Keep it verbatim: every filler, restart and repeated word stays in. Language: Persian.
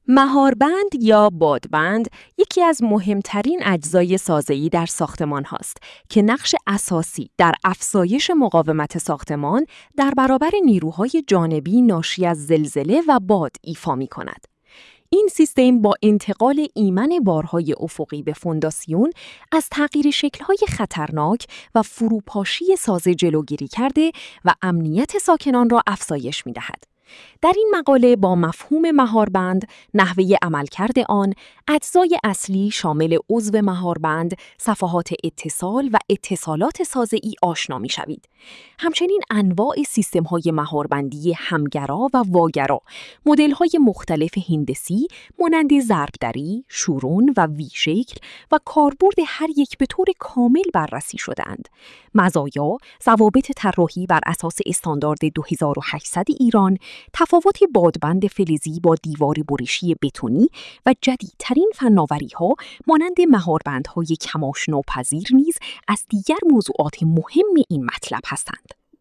مهاربند یا بادبند یکی از مهمترین اجزای سازه‌ای در ساختمان هاست که نقش اساسی در افزایش مقاومت ساختمان در برابر نیروهای جانبی ناشی از زلزله و باد ایفا می کند. این سیستم با انتقال ایمن بارهای افقی به فونداسیون از تغییر شکل‌های خطرناک و فروپاشی سازه جلوگیری کرده و امنیت ساکنان را افزایش می‌دهد. در این مقاله با مفهوم مهاربند، نحوه عملکرد آن، اجزای اصلی شامل عضو مهاربند، صفحات اتصال و اتصالات سازه‌ای آشنا می‌شوید. همچنین انواع سیستم‌های مهاربندی همگرا و واگرا، مدل‌های مختلف هندسی مانند ضربدری، شورون و وی شکل و کاربرد هر یک به طور کامل بررسی شده‌اند. مزایا، ضوابط طراحی بر اساس استاندارد دو هزار و هشتصد ایران، تفاوت بادبند فلزی با دیوار بریشی بتونی و جدیدترین فناوری‌ها مانند مهاربندهای کم‌آشناپذیر نیز از دیگر موضوعات مهم این مطلب هستند.